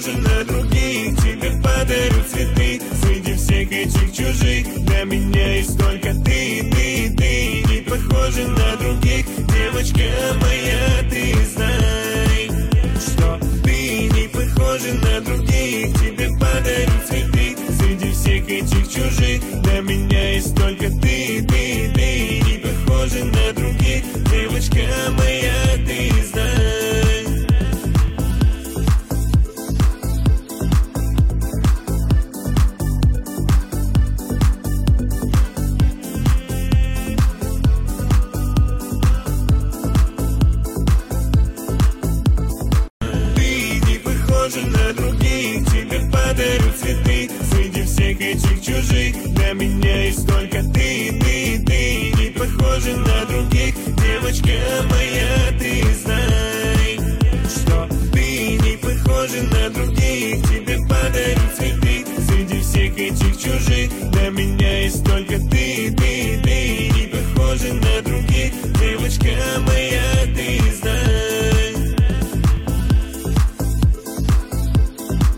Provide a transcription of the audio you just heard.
похожа на других. Тебе подарю цветы среди всех этих чужих. Для меня есть только ты, не похожа на других. Девочка моя, ты знай, что ты не похожа на других. Тебе подарю цветы среди всех этих чужих. Для меня есть только ты не похожа на других. Девочка моя, ты знай. На других, тебе подарю цветы среди всех этих чужих. Для меня есть только ты не похожа на других. Девочка моя, ты знай, что ты не похожа на других. Тебе подарю цветы среди всех этих чужих. Для меня есть только ты